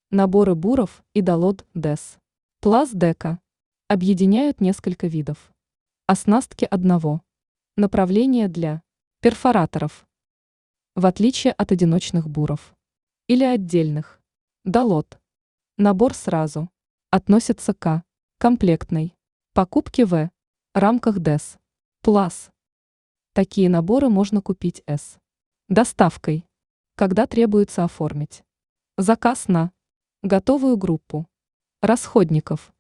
Наборы буров и долот ДЭС. Плас дека. Объединяют несколько видов. Оснастки одного. Направление для перфораторов. В отличие от одиночных буров. Или отдельных. Долот. Набор сразу. Относится к комплектной покупке в рамках ДЭС. Плас. Такие наборы можно купить с доставкой, когда требуется оформить заказ на готовую группу расходников.